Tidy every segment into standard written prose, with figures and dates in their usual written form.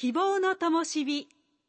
希望の灯火。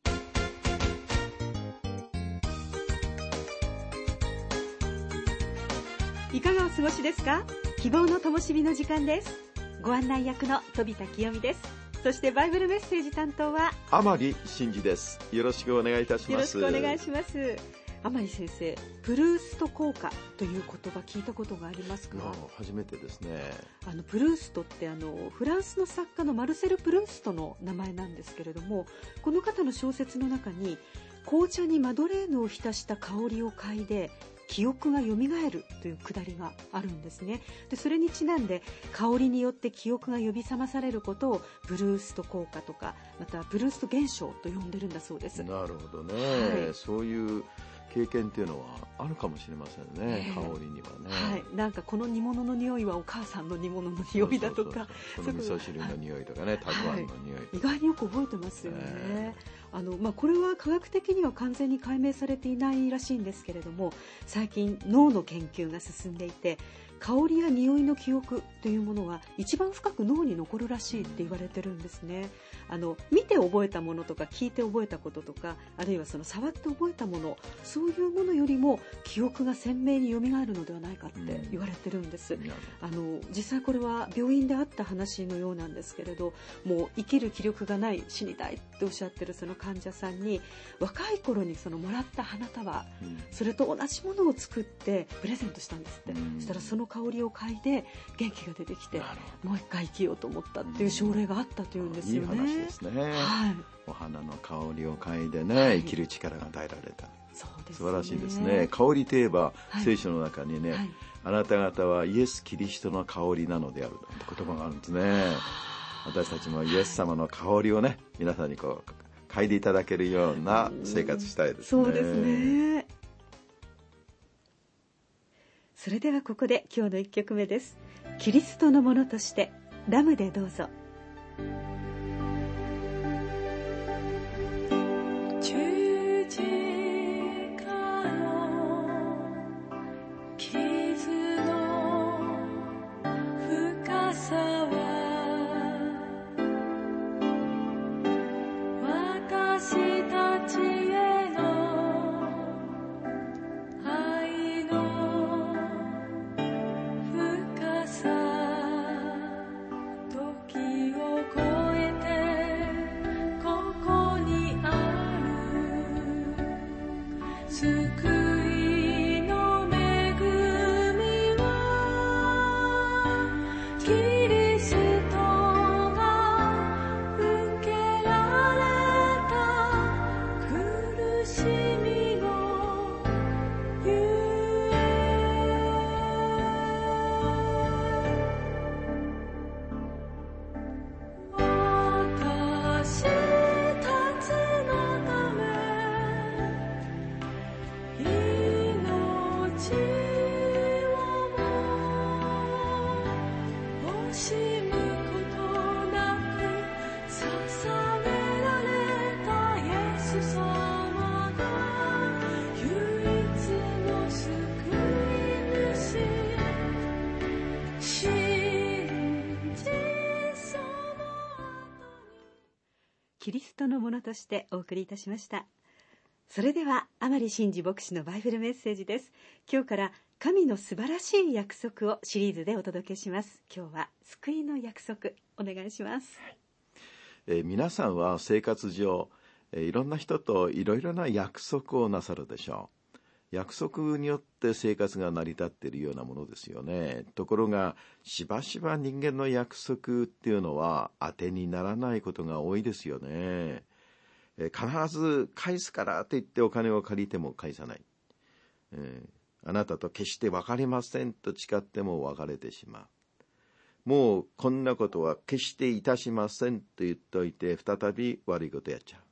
いかがお過ごしですか？希望の灯火の時間です。ご案内役の飛田清美です。そしてバイブルメッセージ担当は甘利真嗣です。よろしくお願いいたします。 よろしくお願いします。甘利先生、プルースト効果という言葉聞いたことがありますか？ 初めてですね。 プルーストってフランスの作家のマルセル・プルーストの名前なんですけれども、この方の小説の中に紅茶にマドレーヌを浸した香りを嗅いで記憶が蘇るというくだりがあるんですね。でそれにちなんで香りによって記憶が呼び覚まされることをブルースト効果とか、またブルースト現象と呼んでるんだそうです。 なるほどね、はい、そういう経験っていうのはあるかもしれませんね、香りにはね、 はい、なんかこの煮物の匂いはお母さんの煮物の匂いだとか、 この味噌汁の匂いとかね、たくあんの匂いとか、 意外によく覚えてますよね。これは科学的には完全に解明されていないらしいんですけれども、最近脳の研究が進んでいて、香りや匂いの記憶というものは一番深く脳に残るらしいって言われてるんですね。見て覚えたものとか聞いて覚えたこととか、あるいはその触って覚えたもの、そういうものよりも記憶が鮮明に蘇るのではないかって言われてるんです。実際これは病院であった話のようなんですけれど、もう生きる気力がない、死にたいっておっしゃってるその患者さんに、若い頃にそのもらった花束、それと同じものを作ってプレゼントしたんですって。そしたらその香りを嗅いで元気が出てきて、もう一回生きようと思ったっていう症例があったというんですよね。 いい話ですね、はい、お花の香りを嗅いでね、はい、生きる力が与えられた。 そうですね、 素晴らしいですね。香りといえば、はい、聖書の中にね、はい、あなた方はイエス・キリストの香りなのであると言葉があるんですね。私たちもイエス様の香りをね、皆さんにこう嗅いでいただけるような生活したいですね。 そうですね。それではここで今日の1曲目です。キリストのものとしてラムでどうぞ。キリストのものとしてお送りいたしました。それでは甘利真嗣牧師のバイブルメッセージです。今日から神の素晴らしい約束をシリーズでお届けします。今日は救いの約束、お願いします。 皆さんは生活上、いろんな人といろいろな約束をなさるでしょう。約束によって生活が成り立っているようなものですよね。ところがしばしば人間の約束っていうのは当てにならないことが多いですよね。必ず返すからと言ってお金を借りても返さない。あなたと決して別れませんと誓っても別れてしまう。もうこんなことは決していたしませんと言っておいて再び悪いことやっちゃう。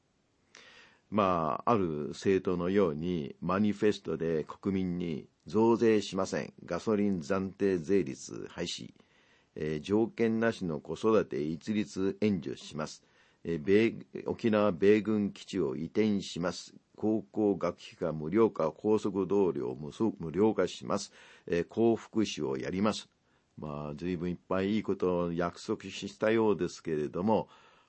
ある政党のようにマニフェストで国民に増税しません、ガソリン暫定税率廃止、条件なしの子育て一律援助します、沖縄米軍基地を移転します、高校学費が無料化、高速道路を無料化します、高福祉をやります。随分いっぱいいいことを約束したようですけれども、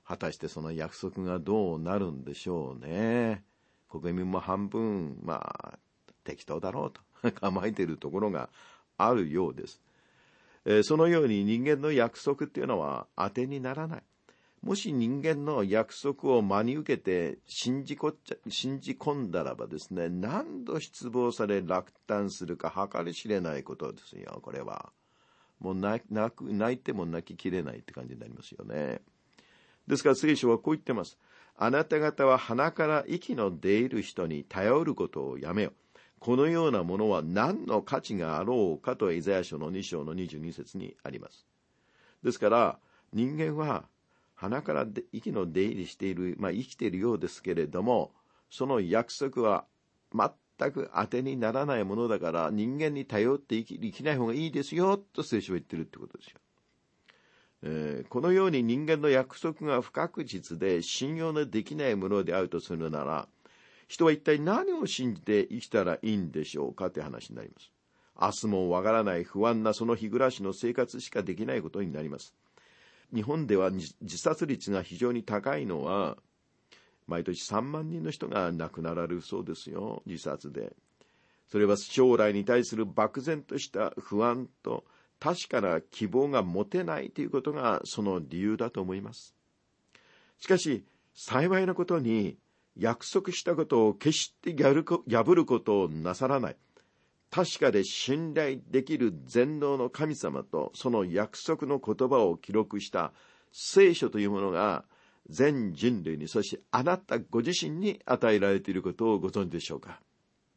果たしてその約束がどうなるんでしょうね。国民も半分、適当だろうと構えているところがあるようです。そのように人間の約束っていうのは当てにならない。もし人間の約束を真に受けて信じ込んだらばですね、何度失望され落胆するか計り知れないことですよ、これは。もう泣いても泣ききれないって感じになりますよね。ですから聖書はこう言ってます。あなた方は鼻から息の出入る人に頼ることをやめよ。このようなものは何の価値があろうかとイザヤ書の2章の22節にあります。ですから人間は鼻から息の出入りしている、生きているようですけれども、その約束は全く当てにならないものだから人間に頼って生きない方がいいですよと聖書は言ってるってことですよ。このように人間の約束が不確実で信用のできないものであるとするなら、人は一体何を信じて生きたらいいんでしょうかという話になります。明日もわからない不安なその日暮らしの生活しかできないことになります。日本では自殺率が非常に高いのは、毎年3万人の人が亡くなられるそうですよ、自殺で。それは将来に対する漠然とした不安と確かな希望が持てないということがその理由だと思います。しかし幸いなことに、約束したことを決して破ることをなさらない確かで信頼できる全能の神様とその約束の言葉を記録した聖書というものが全人類に、そしてあなたご自身に与えられていることをご存知でしょうか。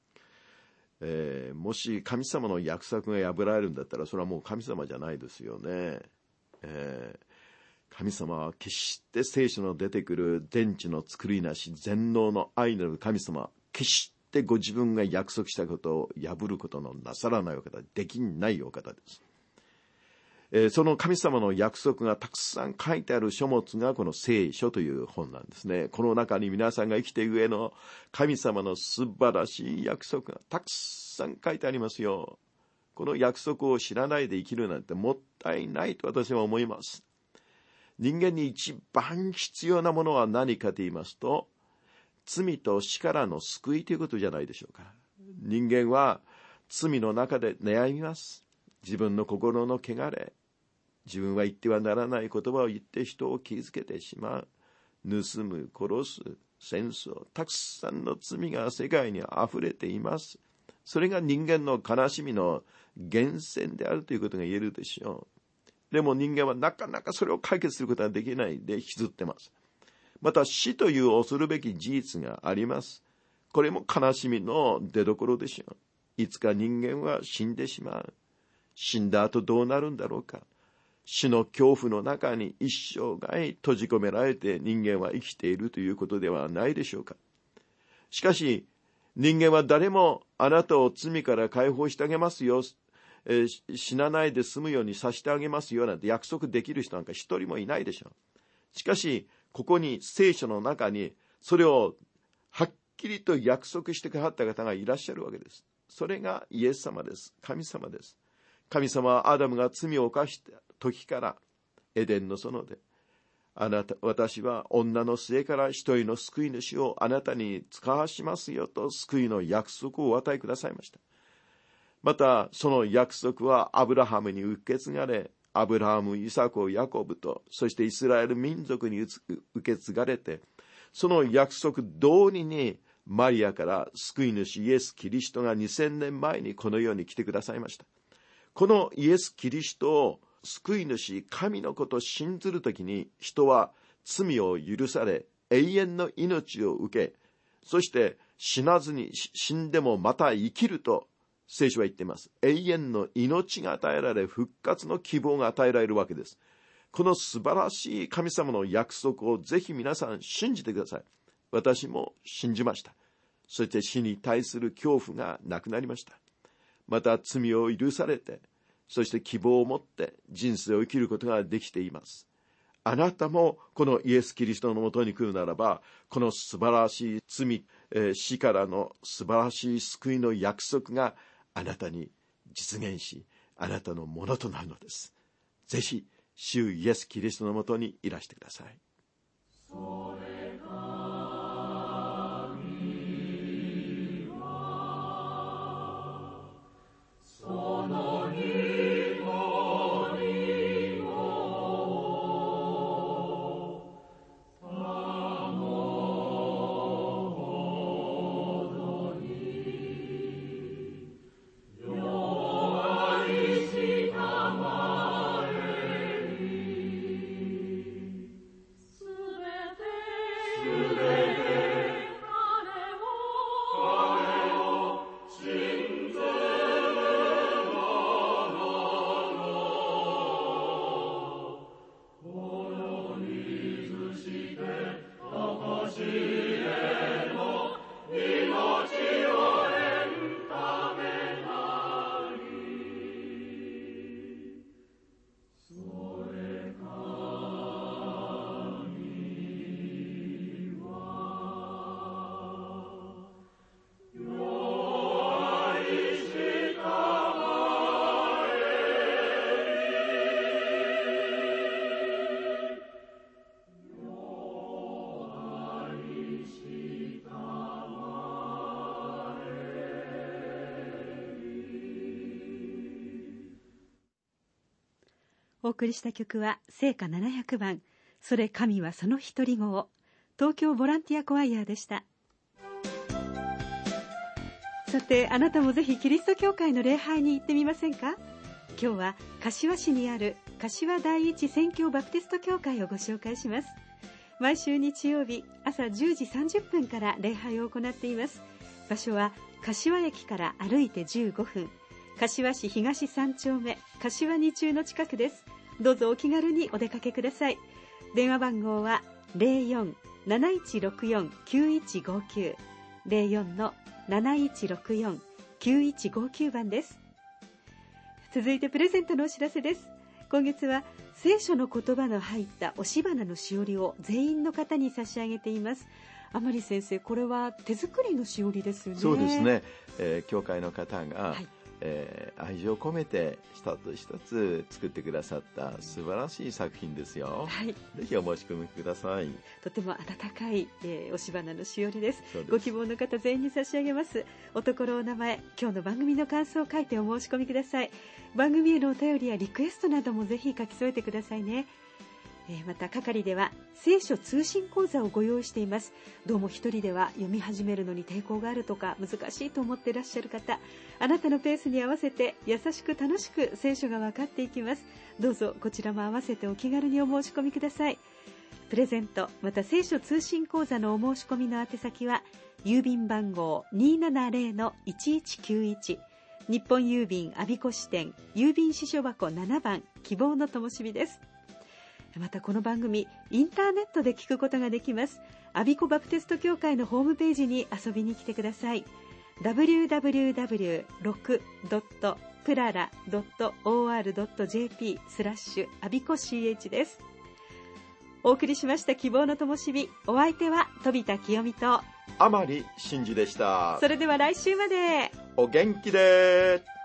もし神様の約束が破られるんだったら、それはもう神様じゃないですよね。神様は決して聖書の出てくる天地の作りなし全能の愛なる神様は決してご自分が約束したことを破ることのなさらないお方、できないお方です。その神様の約束がたくさん書いてある書物がこの聖書という本なんですね。この中に皆さんが生きている上の神様の素晴らしい約束がたくさん書いてありますよ。この約束を知らないで生きるなんてもったいないと私は思います。人間に一番必要なものは何かと言いますと、罪と死からの救いということじゃないでしょうか。人間は罪の中で悩みます。自分の心の汚れ、自分は言ってはならない言葉を言って人を傷つけてしまう、盗む、殺す、戦争、たくさんの罪が世界にあふれています。それが人間の悲しみの源泉であるということが言えるでしょう。でも人間はなかなかそれを解決することができないで引きずってます。また死という恐るべき事実があります。これも悲しみの出どころでしょう。いつか人間は死んでしまう。死んだ後どうなるんだろうか。死の恐怖の中に一生涯閉じ込められて人間は生きているということではないでしょうか。しかし人間は誰もあなたを罪から解放してあげますよ、死なないで済むようにさせてあげますよなんて約束できる人なんか一人もいないでしょう。しかしここに聖書の中にそれをはっきりと約束してくださった方がいらっしゃるわけです。それがイエス様です。神様です。神様はアダムが罪を犯した時からエデンの園で、私は女の末から一人の救い主をあなたに使わしますよと救いの約束をお与えくださいました。またその約束はアブラハムに受け継がれ、アブラハム、イサク、ヤコブと、そしてイスラエル民族に受け継がれて、その約束通りにマリアから救い主イエス・キリストが2000年前にこの世に来てくださいました。このイエス・キリストを救い主神のことを信ずるときに、人は罪を許され永遠の命を受け、そして死なずに死んでもまた生きると聖書は言っています。永遠の命が与えられ、復活の希望が与えられるわけです。この素晴らしい神様の約束をぜひ皆さん信じてください。私も信じました。そして死に対する恐怖がなくなりました。また罪を許されて、そして希望を持って人生を生きることができています。あなたもこのイエス・キリストのもとに来るならば、この素晴らしい罪、死からの素晴らしい救いの約束があなたに実現し、あなたのものとなるのです。ぜひ主イエス・キリストのもとにいらしてください。 お送りした曲は聖歌700番それ神はその一人子を、東京ボランティアコワイヤーでした。さて、あなたもぜひキリスト教会の礼拝に行ってみませんか。今日は柏市にある柏第一宣教バプテスト教会をご紹介します。毎週日曜日朝10時30分から礼拝を行っています。場所は柏駅から歩いて15分、柏市東3丁目柏2中の近くです。どうぞお気軽にお出かけください。電話番号は 04-7164-9159 04-7164-9159 番です。続いてプレゼントのお知らせです。今月は聖書の言葉の入った押し花のしおりを全員の方に差し上げています。甘利先生、これは手作りのしおりですよね。 そうですね、教会の方が、愛情を込めて一つ一つ作ってくださった素晴らしい作品ですよ。はい、ぜひお申し込みください。 とても温かい、押し花のしおりです。ご希望の方全員に差し上げます。おところ、お名前、今日の番組の感想を書いてお申し込みください。番組へのお便りやリクエストなどもぜひ書き添えてくださいね。また係では聖書通信講座をご用意しています。どうも一人では読み始めるのに抵抗があるとか難しいと思っていらっしゃる方、あなたのペースに合わせて優しく楽しく聖書が分かっていきます。どうぞこちらも合わせてお気軽にお申し込みください。プレゼントまた聖書通信講座のお申し込みの宛先は郵便番号 270-1191 日本郵便我孫子支店郵便支所箱7番希望の灯火です。またこの番組インターネットで聞くことができます。我孫子バプテスト教会のホームページに遊びに来てください。 www.prara.or.jp/ 我孫子 CH です。お送りしました希望の灯火、お相手は飛田清美と甘利真嗣でした。 それでは来週までお元気で。